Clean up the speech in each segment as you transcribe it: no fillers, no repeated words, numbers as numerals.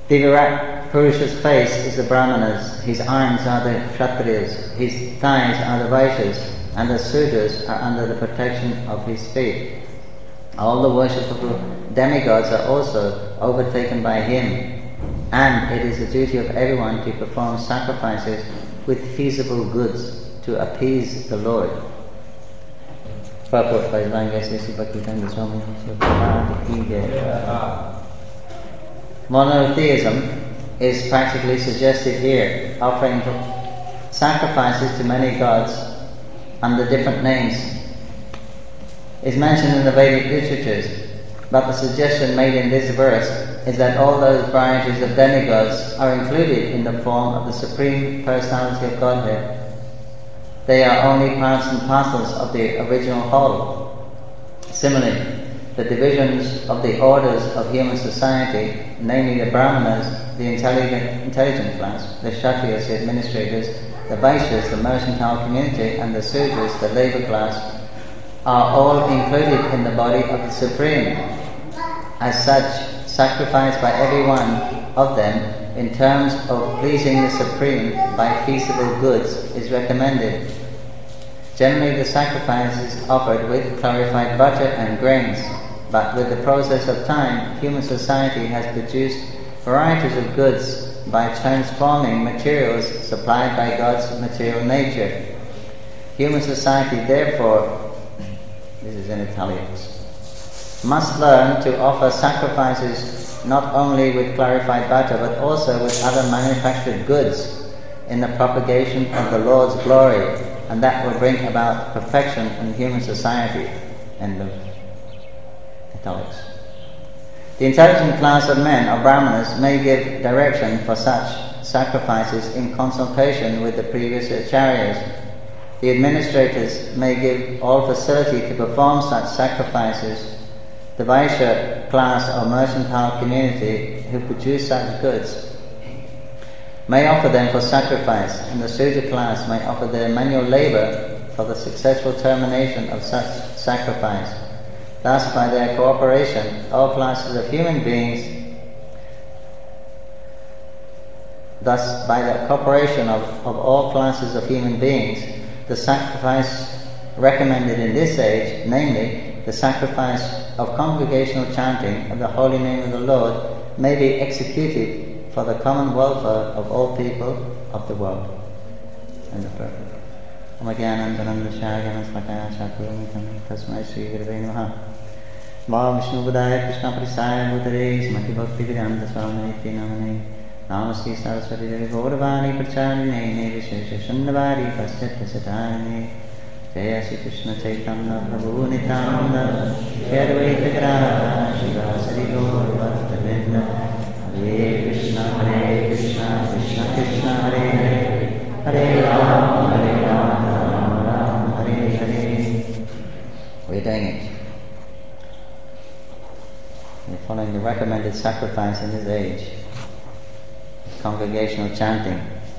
Divirat Purusha's face is the Brahmanas, his arms are the Kshatriyas, his thighs are the Vaishyas, and the Sudras are under the protection of his feet. All the worshipful demigods are also overtaken by him, and it is the duty of everyone to perform sacrifices with feasible goods to appease the Lord. Monotheism is practically suggested here, offering sacrifices to many gods under different names is mentioned in the Vedic literatures, but the suggestion made in this verse is that all those varieties of demigods are included in the form of the Supreme Personality of Godhead. They are only parts and parcels of the original whole. Similarly, the divisions of the orders of human society, namely the Brahmanas, the intelligent class, the Kshatriyas, the administrators, the Vaishyas, the mercantile community, and the Sudras, the labor class, are all included in the body of the Supreme. As such, sacrifice by every one of them in terms of pleasing the Supreme by feasible goods is recommended. Generally, the sacrifice is offered with clarified butter and grains, but with the process of time, human society has produced varieties of goods by transforming materials supplied by God's material nature. Human society, therefore, this is in italics, must learn to offer sacrifices not only with clarified butter but also with other manufactured goods in the propagation of the Lord's glory, and that will bring about perfection in human society. End of italics. The intelligent class of men, or Brahmanas, may give direction for such sacrifices in consultation with the previous acharyas. The administrators may give all facility to perform such sacrifices. The Vaishya class or mercantile community who produce such goods may offer them for sacrifice, and the Sudra class may offer their manual labour for the successful termination of such sacrifice. Thus, by their cooperation, all classes of human beings by the cooperation of all classes of human beings, the sacrifice recommended in this age, namely the sacrifice of congregational chanting of the holy name of the Lord, may be executed for the common welfare of all people of the world. And the purpose. Vam Vishnu Budaya Krishna Prasaya Bhutare Smati Bhakti Vedanta Swami Namane Namaste Saraswati Devi Gauravani Pracharine Vishesha Shandavari Paschatya Satarine Jaya Sri Krishna Chaitanya Prabhu Nityananda Shri Advaita Gadadhara Srivasadi Gaur Bhaktavrinda Hare Krishna Krishna Krishna Hare Hare Hare Ram Ram Ram Hare Hare. We're doing it. We're following the recommended sacrifice in this age. Congregational chanting.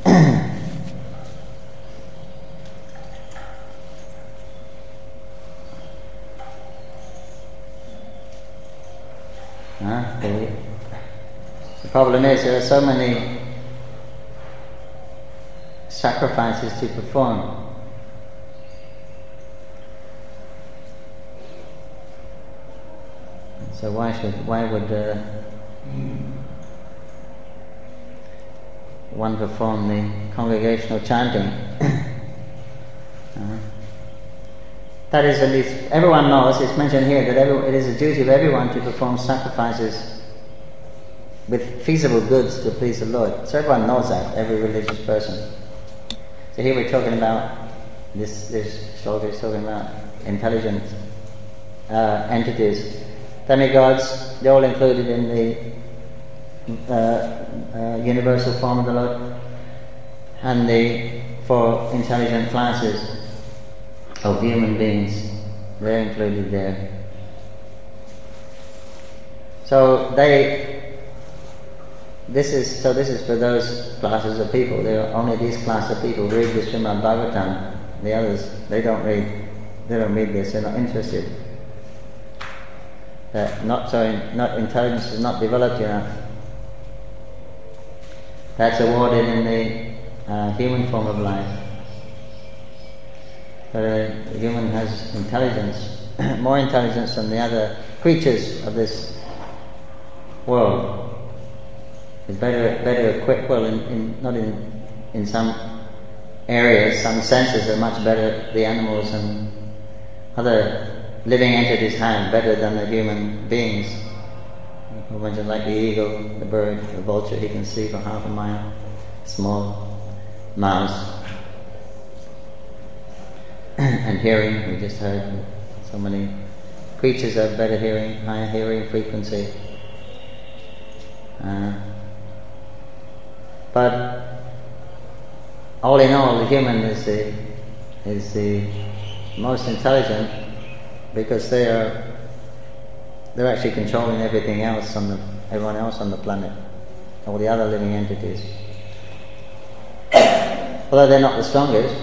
The problem is there are so many sacrifices to perform. So why would one perform the congregational chanting? That is, at least everyone knows, it's mentioned here that it is a duty of everyone to perform sacrifices with feasible goods to please the Lord. So everyone knows that, every religious person. So here we're talking about, this sloka is talking about intelligent entities. Demigods, they're all included in the universal form of the Lord, and the four intelligent classes of human beings, they're included there. So this is for those classes of people. There are only these classes of people read the Srimad Bhagavatam. The others, they don't read this, they're not interested. Intelligence is not developed enough. That's awarded in the human form of life. But a human has intelligence, more intelligence than the other creatures of this world. Is better equipped. Well, not in some areas, some senses are much better. The animals and other living entities have better than the human beings. I mentioned like the eagle, the bird, the vulture. He can see for half a mile. Small mouse. And hearing, we just heard so many creatures have better hearing, higher hearing frequency. But all in all, the human is the most intelligent, because they're actually controlling everything else everyone else on the planet, all the other living entities. Although they're not the strongest,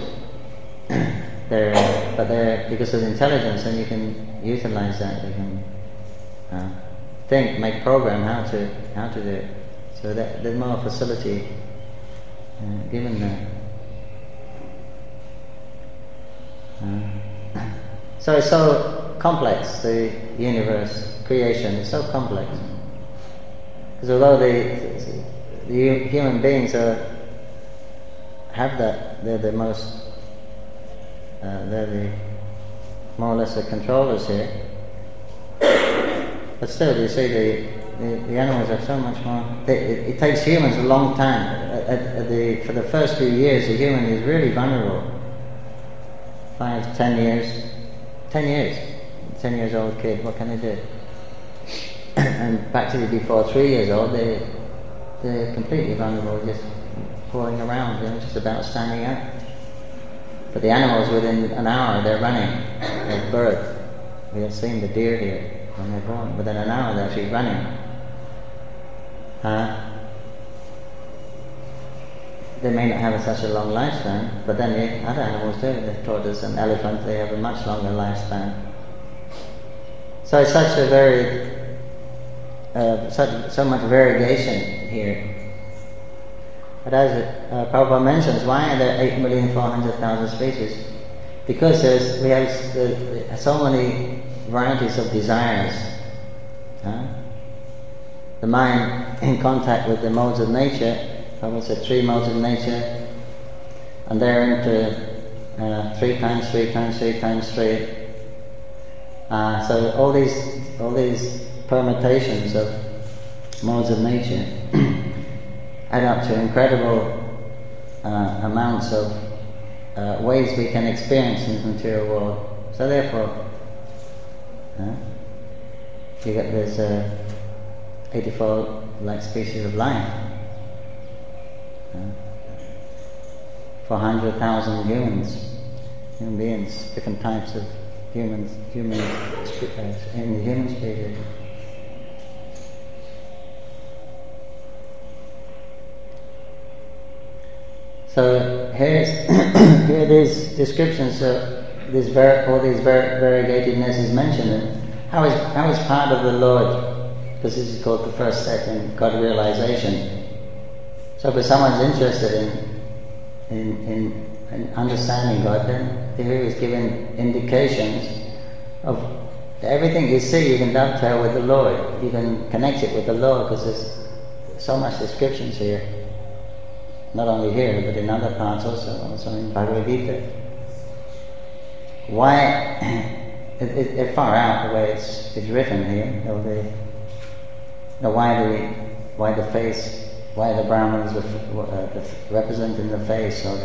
but they're because of intelligence, and you can utilize that. You can think, make program how to do it. So that there's more facility given there. So it's so complex, the universe, creation is so complex. Because although the human beings have that, they're the most, they're the more or less the controllers here. But still, you see, the animals are so much more. It takes humans a long time. For the first few years, the human is really vulnerable. 5, 10 years. 10 years. 10 years old kid, what can they do? And practically before 3 years old, they're completely vulnerable, just crawling around, just about standing up. But the animals, within an hour, they're running at birth. We have seen the deer here when they're born. Within an hour, they're actually running. They may not have such a long lifespan, but then the other animals do. The tortoise and elephant, they have a much longer lifespan. So it's such a very, so much variegation here. But as Prabhupada mentions, why are there 8,400,000 species? Because we have so many varieties of desires. The mind in contact with the modes of nature, Prabhupada said 3 modes of nature, and they're into 3 times 3 times 3 times 3. So all these permutations of modes of nature add up to incredible amounts of ways we can experience in the material world. So therefore, you get this 84 like species of life, 400,000 human beings, different types of humans in the human species. So here these descriptions of all these variegatedness is mentioned, and how is part of the Lord, because this is called the first step in God realization. So if someone's interested in understanding God, then here is given indications of everything you see. You can dovetail with the Lord. You can connect it with the Lord, because there's so much descriptions here. Not only here, but in other parts also in Bhagavad Gita. Why it's far out the way it's written here. Why the face? Why the Brahmins representing the face, or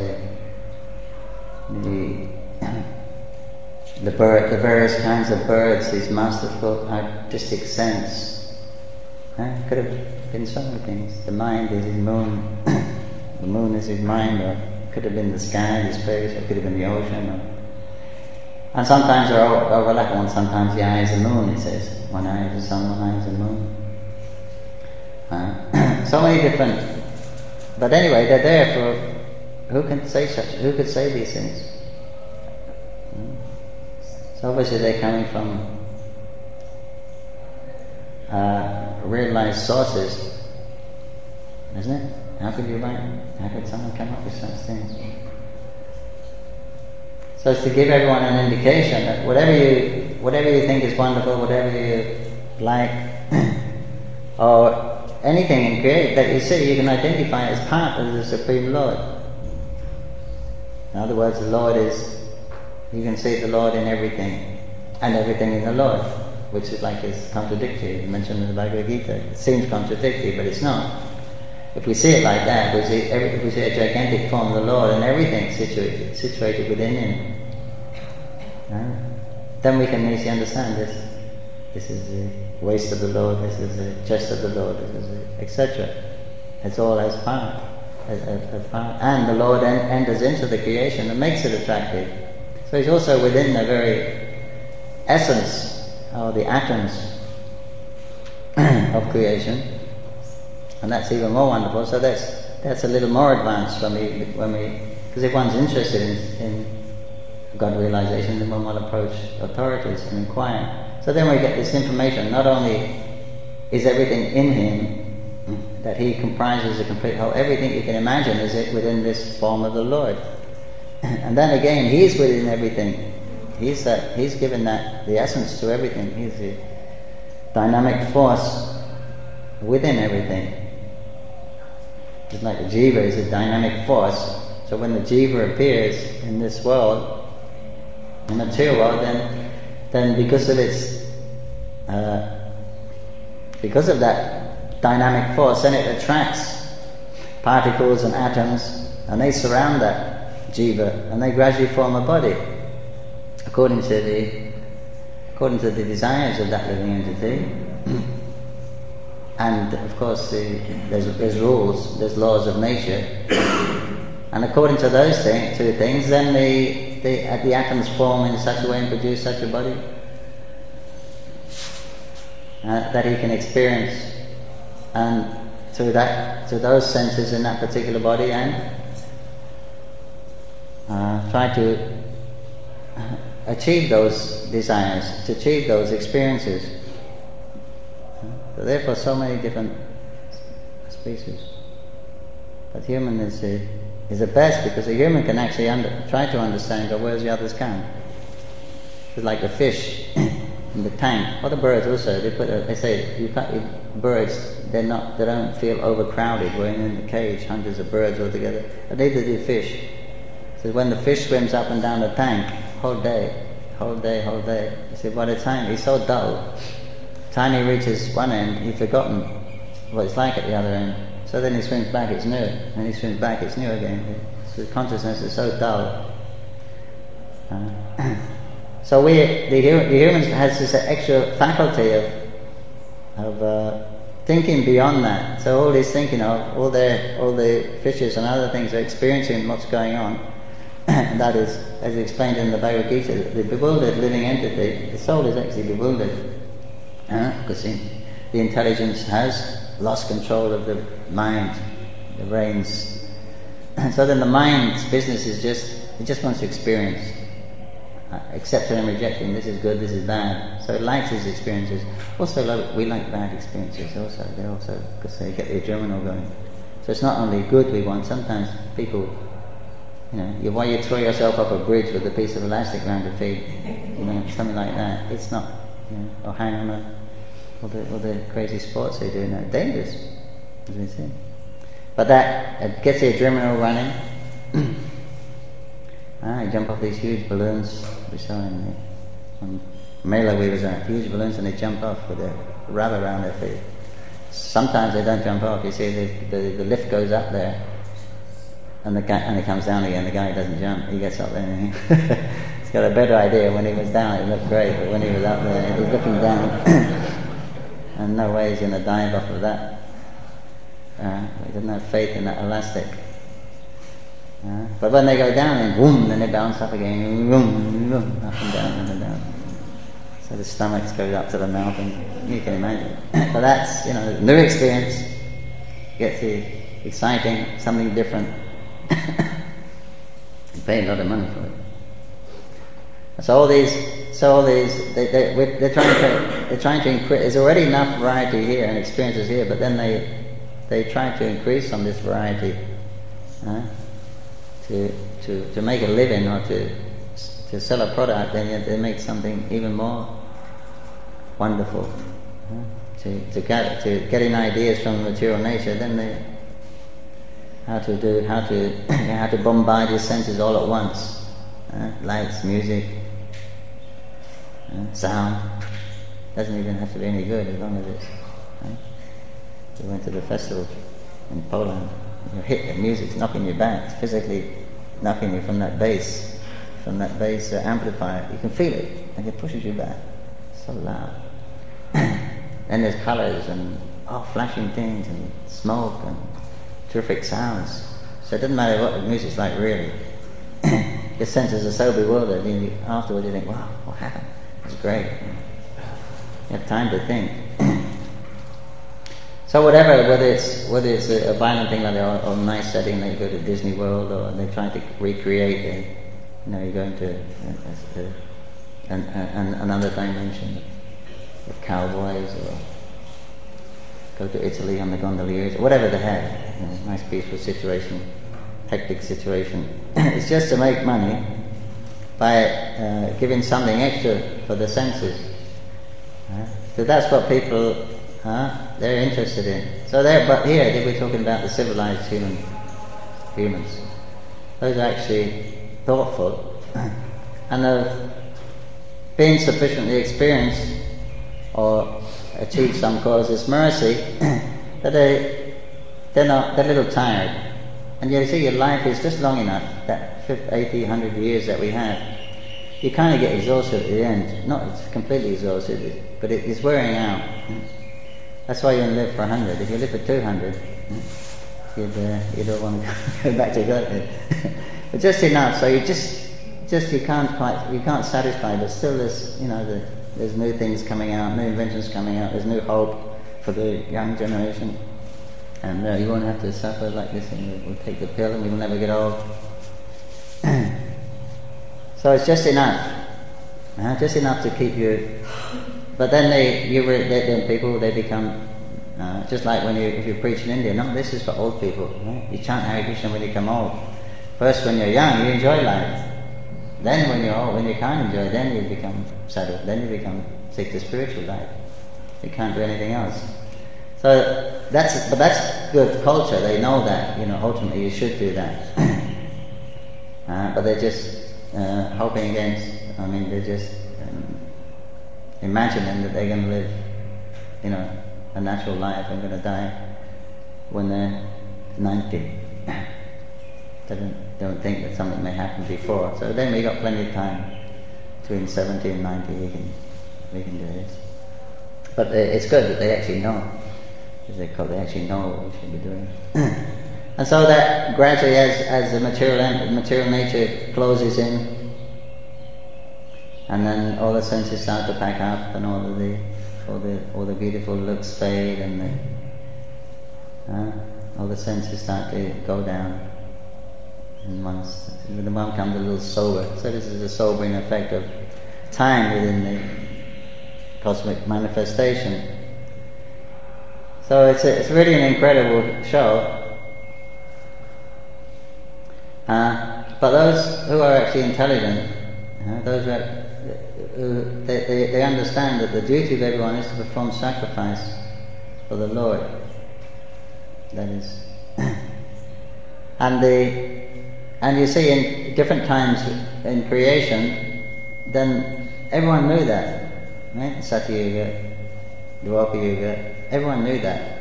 the various kinds of birds, these masterful artistic sense. Could have been so many things. The mind is his moon. The moon is his mind, or it could have been the sky, the space, or it could have been the ocean. And sometimes they're overlapping, and sometimes the eye is the moon, it says. One eye is the sun, one eye is the moon. So many different. But anyway, they're there for who could say these things? So obviously they're coming from realized sources, isn't it? How could you write? How could someone come up with such things? So it's to give everyone an indication that whatever you think is wonderful, whatever you like, or anything in creation that you see, you can identify as part of the Supreme Lord. In other words, the Lord is, you can see the Lord in everything, and everything in the Lord, which is like it's contradictory. You mentioned in the Bhagavad Gita, it seems contradictory, but it's not. If we see it like that, if we see a gigantic form of the Lord and everything situated within Him, then we can easily understand this. This is the waist of the Lord, this is the chest of the Lord, this is etc. It's all as part. And the Lord enters into the creation and makes it attractive. So He's also within the very essence, or the atoms of creation. And that's even more wonderful. So that's a little more advanced when we because if one's interested in God realization, then one will approach authorities and inquire. So then we get this information. Not only is everything in Him, that He comprises a complete whole, everything you can imagine is it within this form of the Lord. And then again, He's within everything. He's given that the essence to everything. He's the dynamic force within everything. Just like the jiva is a dynamic force. So when the jiva appears in this world, in the material world, then because of that dynamic force, then it attracts particles and atoms, and they surround that jiva, and they gradually form a body, according to the desires of that living entity. And of course, there's rules, there's laws of nature, and according to those two things, then the atoms form in such a way and produce such a body that he can experience, and through those senses in that particular body, and try to achieve those desires, to achieve those experiences. So therefore, so many different species. But human is the best, because a human can actually try to understand God, whereas the others can't. It's like the fish in the tank, or the birds also. They say birds. They don't feel overcrowded. We're in the cage, hundreds of birds all together. But neither do fish. So when the fish swims up and down the tank, whole day. You see, by the time he's so dull. Time he reaches one end, he's forgotten what it's like at the other end. So then he swims back, it's new. And he swims back, it's new again. So consciousness is so dull. So the humans has this extra faculty of thinking beyond that. So all this thinking of all the fishes and other things are experiencing what's going on. And that is, as explained in the Bhagavad Gita, the bewildered living entity, the soul is actually bewildered. Because the intelligence has lost control of the mind, the brains. So then the mind's business is it just wants to experience, accepting and rejecting. This is good, this is bad. So it likes these experiences. Also, we like bad experiences. Also, because they get the adrenaline going. So it's not only good we want. Sometimes people, why you throw yourself up a bridge with a piece of elastic around your feet, something like that. It's not. Or hang on all the crazy sports they do now. Dangerous, as we see. But that gets the adrenaline running. You jump off these huge balloons. We saw in Mela we was at, huge balloons, and they jump off with a rubber around their feet. Sometimes they don't jump off. You see, the lift goes up there, and it comes down again. The guy doesn't jump. He gets up there and he's got a better idea. When he was down, it looked great, but when he was up there, he was looking down. And no way he's going to dive off of that. He doesn't have faith in that elastic. But when they go down, then boom, then they bounce up again, boom, boom, up and down and down. So the stomach goes up to the mouth, and you can imagine. But that's, new experience, gets you exciting, something different. You pay a lot of money for it. So all these, they're trying to increase. There's already enough variety here and experiences here, but then they try to increase on this variety to make a living or to sell a product, then yet they make something even more wonderful. To getting ideas from the material nature, then they how to bombard your senses all at once. Lights, music, sound. Doesn't even have to be any good as long as it's. We went to the festival in Poland. You hit the music's knocking you back. It's physically knocking you from that bass amplifier. You can feel it, and it pushes you back. It's so loud. Then there's colours and flashing things and smoke and terrific sounds. So it doesn't matter what the music's like really. Your senses are so bewildered. Afterwards you think, wow, what happened? It's great. You have time to think. So whether it's a violent thing like that, or a nice setting, like you go to Disney World, or they try to recreate you're going to another dimension with cowboys, or go to Italy on the gondoliers, or whatever they have. Nice peaceful situation, hectic situation. It's just to make money by giving something extra for the senses. So that's what people they're interested in. But here we're talking about the civilized humans. Those are actually thoughtful and have been sufficiently experienced or achieved some causeless mercy that they're a little tired. And you see, your life is just long enough, that 50, 80, 100 years that we have. You kind of get exhausted at the end. Not it's completely exhausted, but it is wearing out. That's why you only live for 100. If you live for 200, you don't want to go back to God. But just enough, so you can't satisfy. But still, there's new things coming out, new inventions coming out. There's new hope for the young generation, and you won't have to suffer like this. And we'll take the pill, and we will never get old. So it's just enough to keep you. But then people become just like if you preach in India. No, this is for old people. Right? You chant Hare Krishna when you come old. First, when you're young, you enjoy life. Then, when you're old, when you can't enjoy, then you become settled. Then you take the spiritual life. You can't do anything else. So that's good culture. They know that ultimately you should do that. But they're just hoping against. They're just imagining that they're going to live, a natural life and going to die when they're 90. They don't think that something may happen before. So then we got plenty of time. Between 70 and 90 we can do this. But it's good that they actually know. As they actually know what we should be doing. And so that gradually as the material nature closes in, and then all the senses start to pack up, and all the beautiful looks fade, and all the senses start to go down. And once the one comes a little sober. So this is a sobering effect of time within the cosmic manifestation. So it's really an incredible show. But those who are actually intelligent, those who they understand that the duty of everyone is to perform sacrifice for the Lord. That is, and you see in different times in creation, then everyone knew that, right? Satya Yuga, Dwapara Yuga, everyone knew that.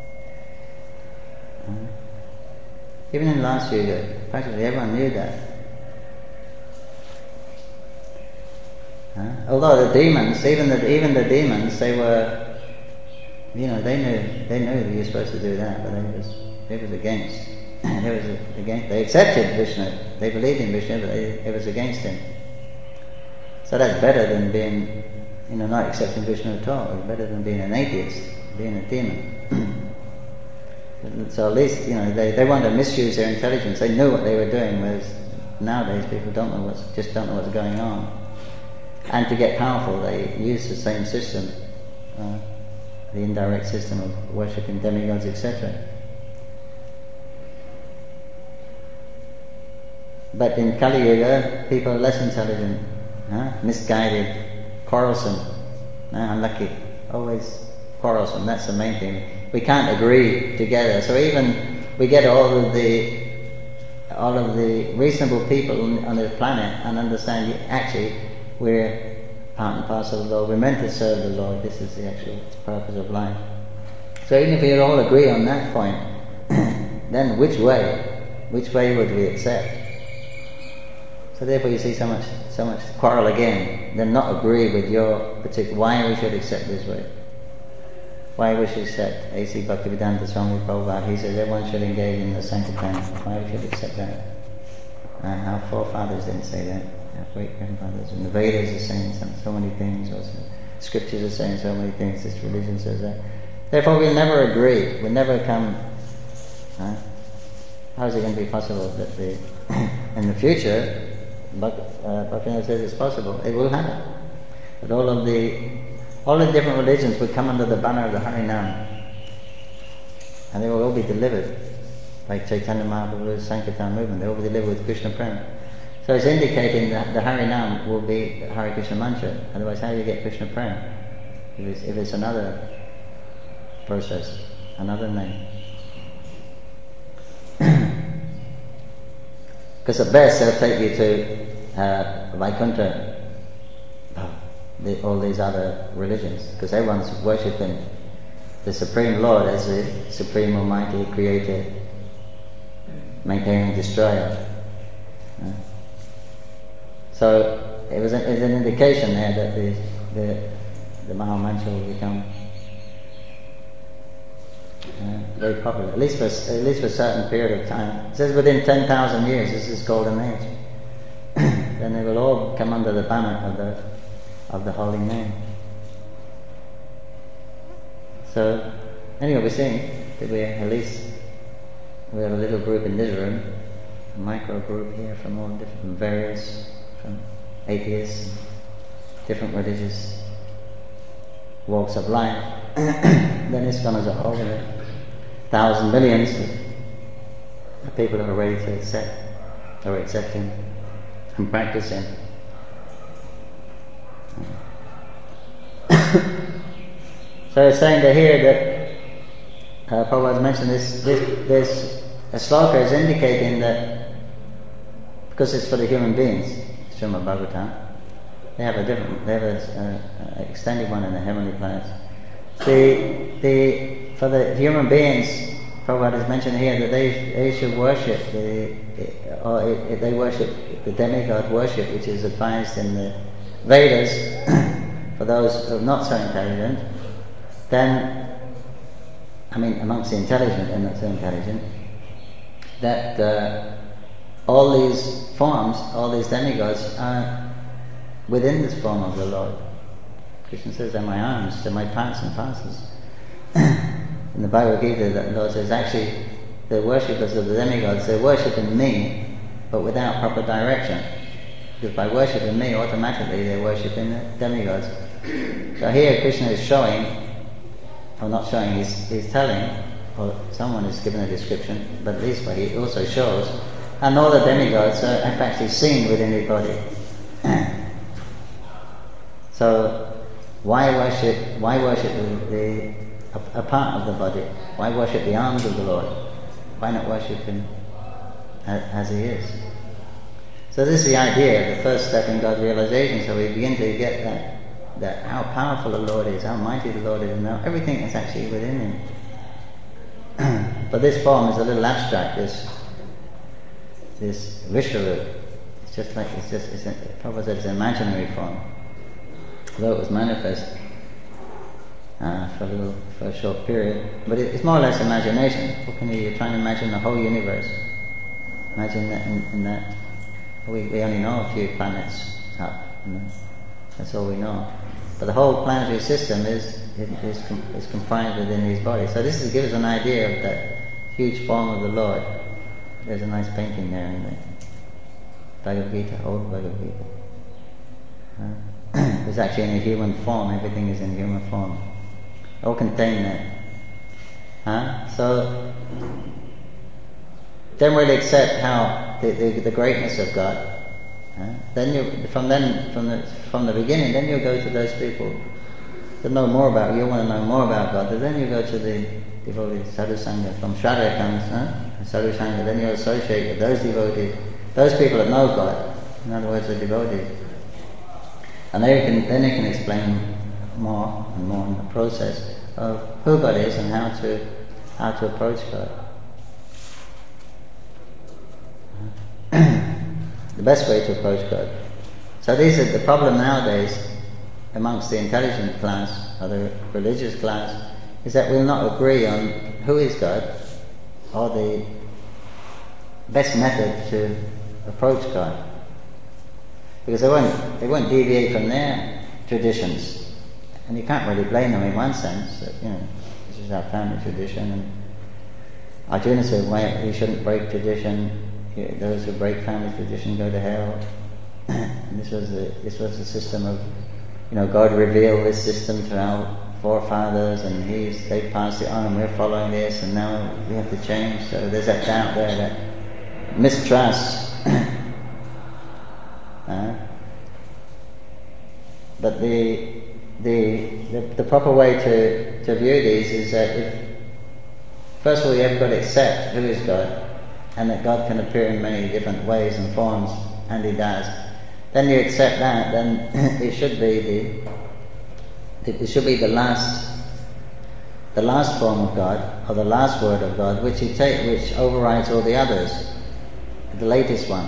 Even in last Yuga, practically everyone knew that. Although the demons, even the demons, they were, they knew that you were supposed to do that, but they was against. They accepted Vishnu. They believed in Vishnu, but it was against him. So that's better than being, not accepting Vishnu at all. It's better than being an atheist, being a demon. So at least, they wanted to misuse their intelligence. They knew what they were doing, whereas nowadays people don't know what's going on. And to get powerful, they use the same system, the indirect system of worshipping demigods, etc. But in Kali Yuga, people are less intelligent, misguided, quarrelsome, unlucky, always quarrelsome. That's the main thing. We can't agree together. So even we get all of the reasonable people on the planet and understand actually we're part and parcel of the Lord. We're meant to serve the Lord. This is the actual purpose of life. So even if we all agree on that point, then which way would we accept? So therefore you see so much quarrel again, then not agree with your particular, why we should accept this way. Why we should accept A.C. Bhaktivedanta Swami Prabhupada. He says everyone should engage in the Sankirtan. Why we should accept that? Our forefathers didn't say that. Our great-grandfathers. And the Vedas are saying so many things also. Scriptures are saying so many things. This religion says that. Therefore we'll never agree. We'll never come... How is it going to be possible that in the future... Bhaktivinoda says it's possible. It will happen. But all the different religions will come under the banner of the Harinam, and they will all be delivered, like Chaitanya Mahaprabhu's Sankirtan movement. They will be delivered with Krishna Prema. So it's indicating that the Harinam will be the Hare Krishna mantra. Otherwise, how do you get Krishna Prema? If it's another process, another name. Because at best they'll take you to Vaikuntha, all these other religions, because everyone's worshipping the Supreme Lord as the Supreme Almighty Creator, maintaining Destroyer. So it was an indication there that the Maha Mantra will become very popular, at least for a certain period of time. It says within 10,000 years, this is golden age. Then they will all come under the banner of the holy name. So anyway, we're seeing that we have a little group in this room, a micro group here from all different various, from atheists, and different religious walks of life. Then ISKCON as a whole, with 1,000 millions of people who are ready to accept, or accepting and practicing. So it's saying that here that Prabhupada mentioned this a sloka is indicating that because it's for the human beings, Srimad Bhagavatam, they have an extended one in the heavenly planets. For the human beings, Prabhupada has mentioned here that they should worship if they worship the demigod worship, which is advised in the Vedas for those who are not so intelligent. Then, amongst the intelligent and not so intelligent, that all these forms, all these demigods are within this form of the Lord. Krishna says, they're my arms, they're my parts and parcels. In the Bhagavad Gita, the Lord says, actually, the worshippers of the demigods, they're worshipping me, but without proper direction. Because by worshipping me, automatically they're worshipping the demigods. So here Krishna is showing, or not showing, he's telling, or someone is given a description, but this way he also shows, and all the demigods are actually seen within his body. So why worship a part of the body? Why worship the arms of the Lord? Why not worship him as he is? So this is the idea, the first step in God realization. So we begin to get that how powerful the Lord is, how mighty the Lord is, and how everything is actually within him. But this form is a little abstract, this Vishwarup. Prabhupada said it's an imaginary form. Although it was manifest for a short period, but it's more or less imagination. You're trying to imagine the whole universe. Imagine that in that we only know a few planets up. That's all we know. But the whole planetary system is confined within these bodies. So this gives us an idea of that huge form of the Lord. There's a nice painting there in the Bhagavad Gita, old Bhagavad Gita. It's actually in a human form. Everything is in human form. All contained there. So don't really accept how God, the greatness of God, then you from the beginning, then you go to those people to know more about. You want to know more about God, then you go to the devotees, sadhu sangha. From Shraddha comes sadhu sangha. Then you associate with those devotees, those people that know God. In other words, the devotees, and then they can explain more and more in the process of who God is and how to approach God. The best way to approach God. So these are the problem nowadays amongst the intelligent class or the religious class, is that we'll not agree on who is God or the best method to approach God, because they won't deviate from their traditions, and you can't really blame them in one sense. That, this is our family tradition, and Arjuna said, "Why you shouldn't break tradition? Those who break family tradition go to hell." And this was the system of, God revealed this system to our forefathers, and they passed it on, and we're following this, and now we have to change. So there's that doubt there, that mistrust. But the proper way to view these is that first of all, you have got to accept who is God, and that God can appear in many different ways and forms, and He does. Then you accept that, then it should be the last form of God, or the last word of God, which overrides all the others, the latest one.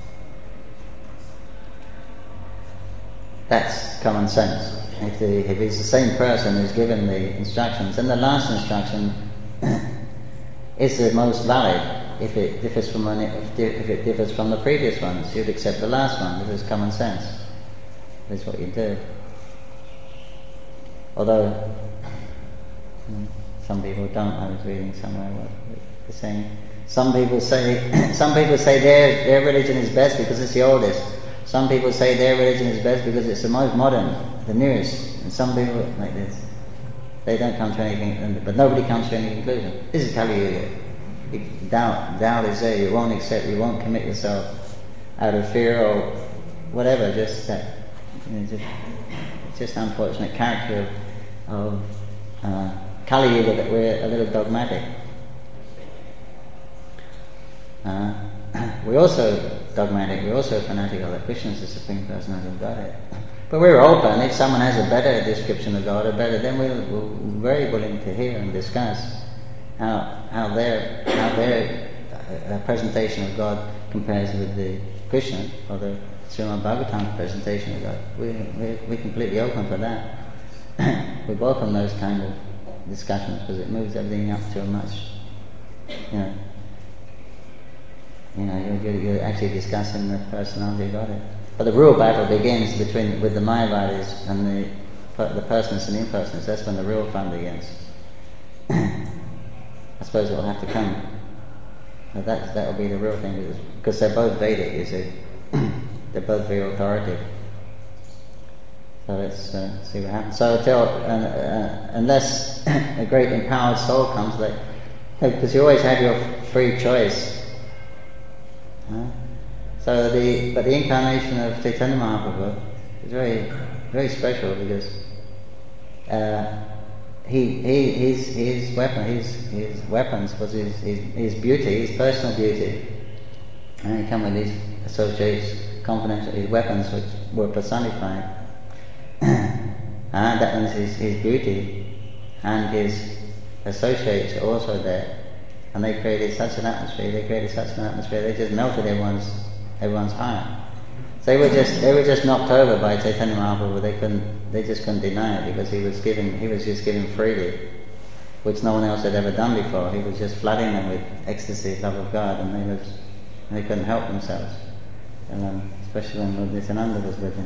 That's common sense. If it's the same person who's given the instructions, then the last instruction is the most valid. If it differs from the previous ones, you'd accept the last one. This is common sense. This is what you do. Although some people don't. I was reading somewhere what they're saying. Some people say their religion is best because it's the oldest. Some people say their religion is best because it's the most modern, the newest. And some people like this. They don't come to anything, but nobody comes to any conclusion. This is Kali Yuga. Doubt is there. You won't accept. You won't commit yourself out of fear or whatever. Just that. It's just unfortunate character of Kali Yuga that we're a little dogmatic. We're also dogmatic. We're also fanatical that Krishna is the Supreme Personality of Godhead. But we're open. If someone has a better description of God, then we're very willing to hear and discuss how their presentation of God compares with the Krishna or the Srimad Bhagavatam presentation of God. We're completely open for that. We welcome those kind of discussions because it moves everything up to a much, you're actually discussing the personality of God. But the real battle begins with the Mayavadis and the persons and impersonals. That's when the real fun begins. I suppose it will have to come. But that will be the real thing, because they're both Vedic, you see. They're both very authoritative. So let's see what happens. So unless a great empowered soul comes, because you always have your free choice. But the incarnation of Chaitanya Mahaprabhu is very, very special because his weapons was his beauty, his personal beauty, and he came with his associates, confidential, his weapons which were personified, and that means his beauty, and his associates are also there, and they created such an atmosphere. They just melted everyone's heart. So they were just knocked over by Chaitanya Mahaprabhu. They just couldn't deny it because he was just giving freely, which no one else had ever done before. He was just flooding them with ecstasy, love of God, and they couldn't help themselves. And especially when Nityananda was with him.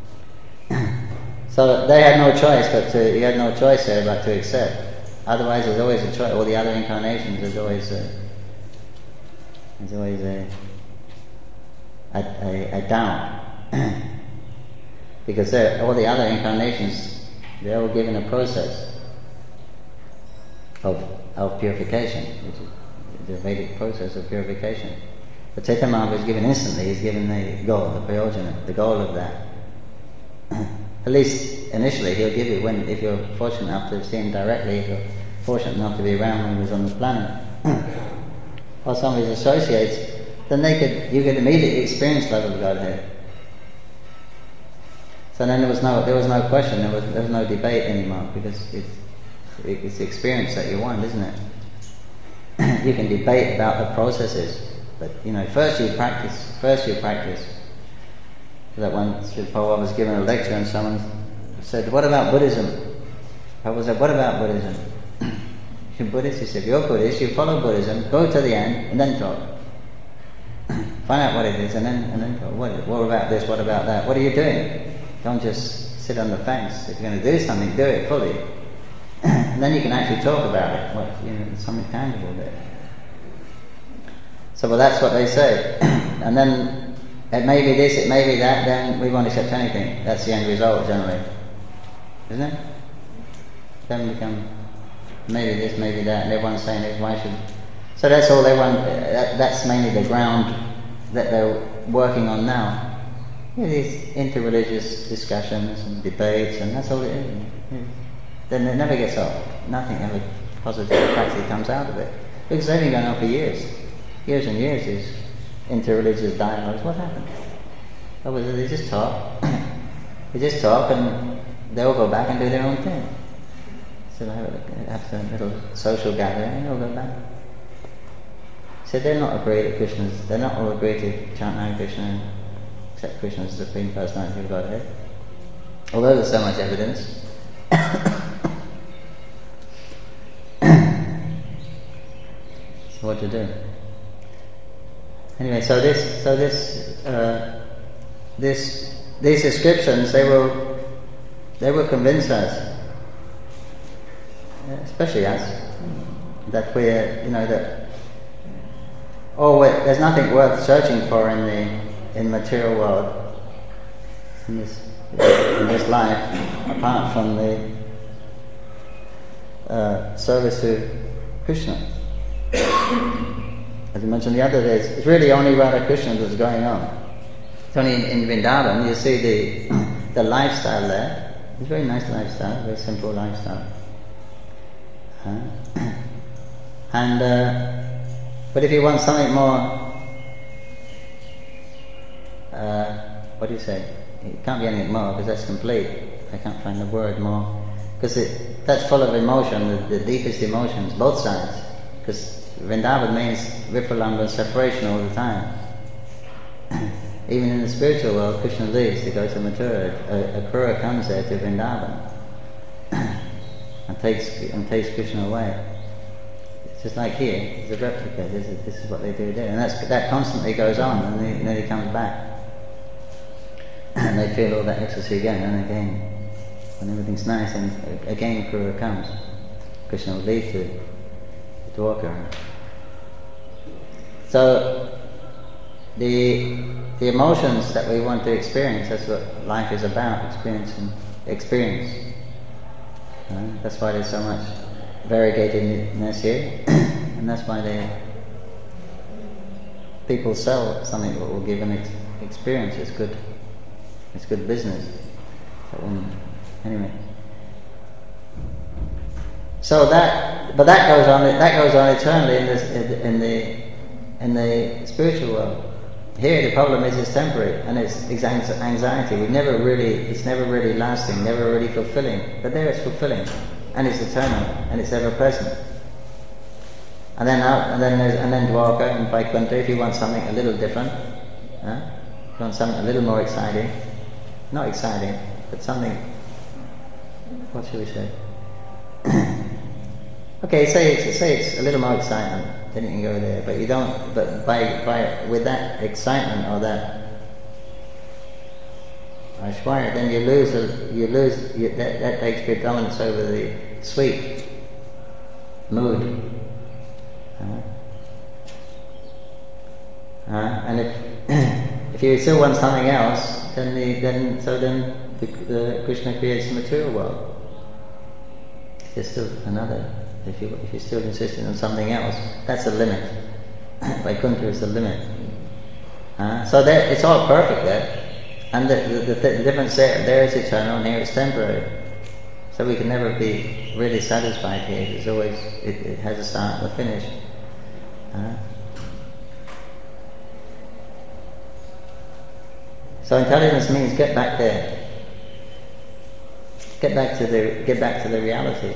So they had no choice he had no choice there but to accept. Otherwise, there's always a choice. All the other incarnations, there's always a doubt, because all the other incarnations, they're all given a process of purification, which is the Vedic process of purification. But Chaitanya Mahaprabhu is given instantly, he's given the goal, the prayojana, the goal of that. At least initially he'll give you if you're fortunate enough to see him directly, if you're fortunate enough to be around when he was on the planet, or some of his associates, then you could immediately experience love of Godhead. So then there was no question, there was no debate anymore, because it's the experience that you want, isn't it? You can debate about the processes, but first you practice. That one, Srila Prabhupada was given a lecture and someone said, "What about Buddhism?" Prabhupada said, "What about Buddhism?" You're Buddhist? He said, "You're Buddhist, you follow Buddhism, go to the end and then talk. Find out what it is and then talk. What about this, what about that? What are you doing? Don't just sit on the fence. If you're going to do something, do it fully. And then you can actually talk about it, something tangible there." So, that's what they say. And then it may be this, it may be that, then we won't accept anything. That's the end result generally. Isn't it? Then become maybe this, maybe that, and everyone's saying this, why should... So that's all they want, that's mainly the ground that they're working on now. These interreligious discussions and debates, and that's all it is. Then it never gets off. Nothing ever positive or practically comes out of it. Because they've been going on for years. Years and years, these interreligious dialogues. What happened? They just talk. They just talk and they all go back and do their own thing. So they have a little social gathering and they all go back. So they're not agreed that they're not all agreed to chant Hare Krishna, accept Krishna as the Supreme Personality of Godhead. Although there's so much evidence. So what to do? Anyway, these descriptions, they will convince us, especially us, that we're, there's nothing worth searching for in the material world, in this life, apart from the service to Krishna. As I mentioned the other days, it's really only Radha Krishna that's going on. It's only in Vrindavan you see the lifestyle there. It's a very nice lifestyle, very simple lifestyle. But if you want something more, what do you say? It can't be anything more because that's complete. I can't find the word more. Because that's full of emotion, the deepest emotions, both sides. Because Vrindavan means Vipralambha, separation all the time. Even in the spiritual world, Krishna leaves to go to Mathura. A Krura comes there to Vrindavan and takes Krishna away. It's just like here, it's a replica. This is what they do there, and that constantly goes on, and then he comes back, and they feel all that ecstasy again and again. When everything's nice, and again Krura comes, Krishna will leave to Dwarka. So the emotions that we want to experience, that's what life is about, experience. That's why there's so much variegatedness here, and that's why people sell something that will give them experience. It's good business. Anyway. So that goes on eternally in the spiritual world. Here the problem is it's temporary and it's anxiety. It's never really lasting, never really fulfilling. But there it's fulfilling, and it's eternal, and it's ever present. And then Dwarka and Vaikuntha. If you want something a little different, if you want something a little more exciting, not exciting, but something. What should we say? Okay, say it's a little more excitement, then you can go there. But you don't. But with that excitement or that Aishwarya, then you lose. That takes predominance over the sweet mood. And if you still want something else, then the Krishna creates the material world. There's still another. If you're still insisting on something else, that's the limit. Vaikuntha is the limit. So there, it's all perfect there. And the difference there is eternal and here it's temporary. So we can never be really satisfied here. It's always, it has a start and a finish. So intelligence means get back there. Get back to the reality.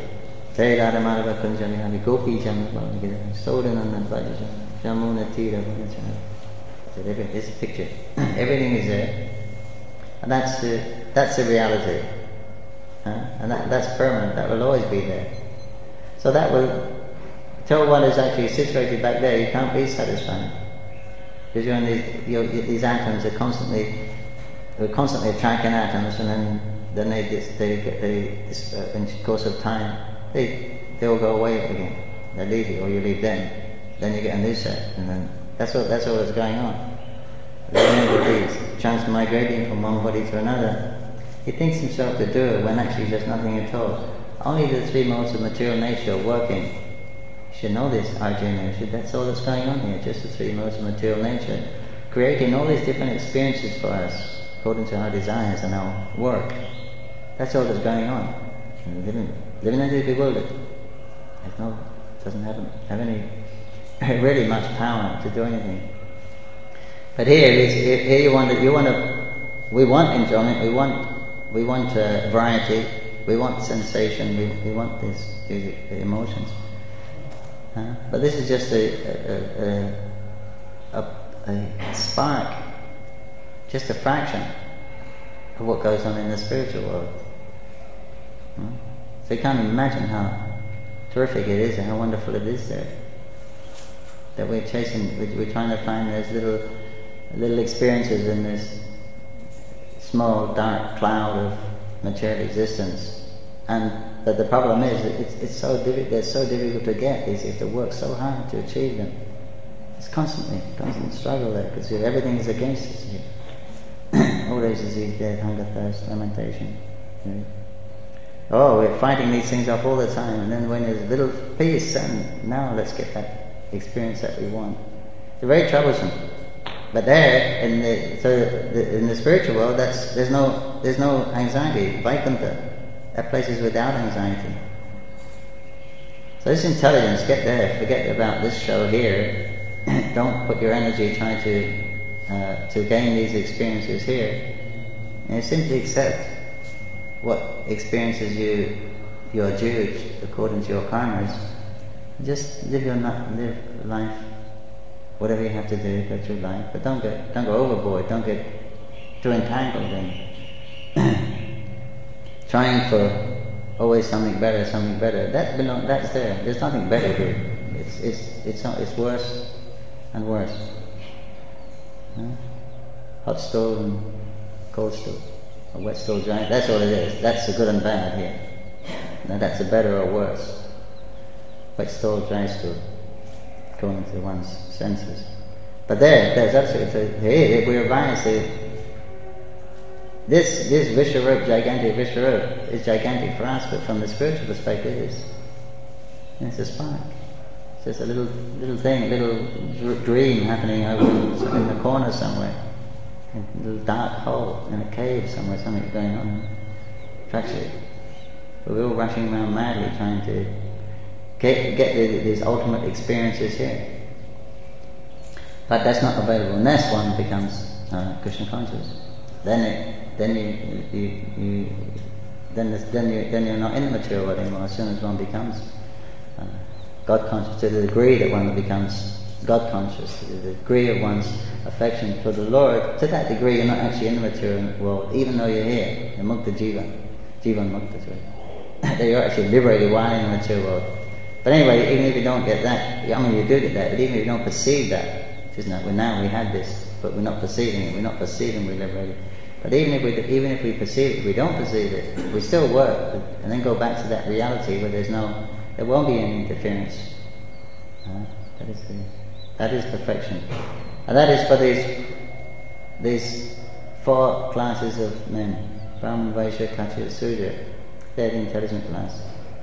This picture. Everything is there. And that's the reality. And that's permanent, that will always be there. So that will, till one is actually situated back there, you can't be satisfied. Because these atoms are constantly attracting atoms, and then they in the course of time, they'll go away again. They leave you, or you leave them. Then you get a new set, and then that's all that's going on. These transmigrating from one body to another. He thinks himself to do it when actually there's nothing at all. Only the three modes of material nature are working. You should know this, Arjuna. That's all that's going on here, just the three modes of material nature. Creating all these different experiences for us, according to our desires and our work. That's all that's going on. Living as if bewildered. Doesn't have any really much power to do anything. But here we want enjoyment, we want variety, we want sensation, we want these emotions. But this is just a spark, just a fraction of what goes on in the spiritual world. So you can't imagine how terrific it is and how wonderful it is there. That we're trying to find those little experiences in this small dark cloud of material existence, but the problem is they're so difficult to get. You have to work so hard to achieve them. It's constant struggle there because everything is against us here. Old age, disease, death, hunger, thirst, lamentation. We're fighting these things off all the time, and then when there's a little peace, and now let's get that experience that we want. It's very troublesome. But there, in the spiritual world, there's no anxiety. Vaikuntha, that place is without anxiety. So this intelligence, get there. Forget about this show here. Don't put your energy trying to gain these experiences here. And simply accept what experiences you are due according to your karmas. Just live life. Whatever you have to do, go through life, but don't go overboard. Don't get too entangled in trying for always something better. That's there. There's nothing better here. It's worse and worse. Hot stove and cold stove, or wet stove, dry. That's all it is. That's the good and bad here. Now that's the better or worse. Wet stove, dry stove, according to one's senses. But there's absolutely, here we realize this Vishwarup, gigantic Vishwarup, is gigantic for us, but from the spiritual perspective it's a spark. It's just a little thing, a little dream happening over in the corner somewhere, in a little dark hole in a cave somewhere, something's going on. Actually, we're all rushing around madly trying to get these ultimate experiences here. But that's not available unless one becomes Krishna conscious. Then you're not in the material world anymore. As soon as one becomes God conscious, to the degree that one becomes God conscious, to the degree of one's affection for the Lord, to that degree you're not actually in the material world, even though you're here, the Mukta Jivan Mukta. That you're actually liberated while in the material world. But anyway, even if you don't get that, you do get that, but even if you don't perceive that, now we had this, but we're not perceiving it. We're not perceiving we're liberated. But even if we perceive it, if we don't perceive it, we still work, and then go back to that reality where there won't be any interference. That is perfection, and that is for these four classes of men: Brahman, Vaishya, Kshatriya, Sudra. They're the intelligent class.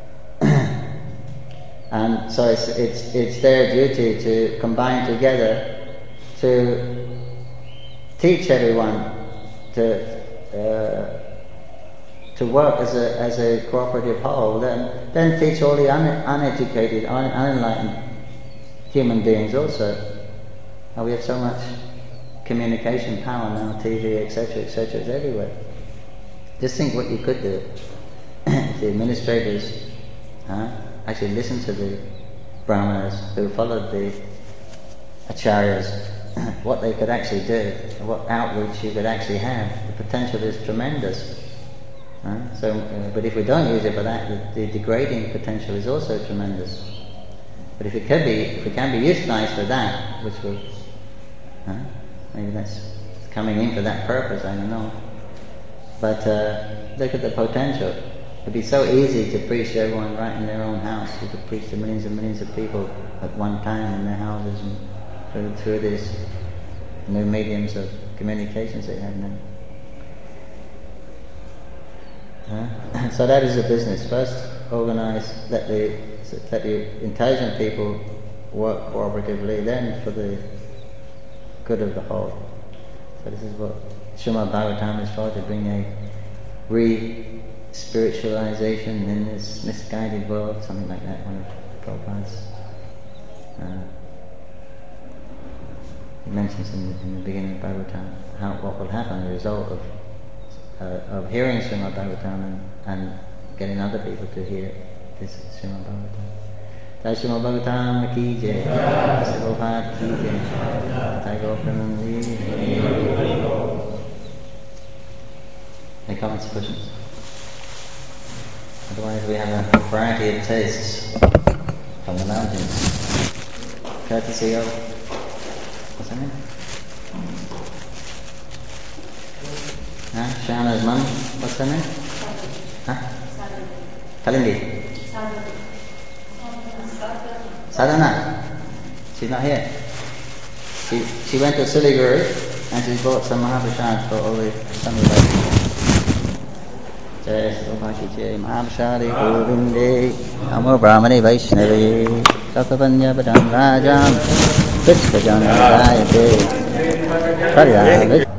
And so it's their duty to combine together to teach everyone to work as a cooperative whole, then teach all the uneducated, unenlightened human beings also. And we have so much communication power now, TV, etc., etc., it's everywhere. Just think what you could do. The administrators actually listen to the brahmanas who followed the acharyas, what they could actually do, what outreach you could actually have. The potential is tremendous. But if we don't use it for that, the degrading potential is also tremendous. But if it can be utilised for that, which will, maybe that's coming in for that purpose, I don't know. But look at the potential. It'd be so easy to preach to everyone right in their own house. You could preach to millions and millions of people at one time in their houses, and through these new mediums of communications they have now. So that is the business. First, organize, let the intelligent people work cooperatively, then for the good of the whole. So this is what Srimad Bhagavatam is for, to bring a re-spiritualization in this misguided world, something like that, one of Prabhupada's. He mentions in the beginning of Bhagavatam what will happen as a result of hearing Srimad Bhagavatam and getting other people to hear this Srimad Bhagavatam. Jai Srimad Bhagavatam ki jai, Jai Prabhupada ki jai, Jai Gopanandi. Any comments, questions? Otherwise we have a variety of tastes from the mountains. Courtesy of, what's her name? Shana's mum, what's her name? Kalindi. Sadhana. She's not here. She went to Siliguri and she bought some Mahaprasad for all the Samurai. Jai Sripati Jai Mahaprasadi Govinde Namo Brahmane Vaishnave Sakapanya Padam Rajam Krishna Janayate Karya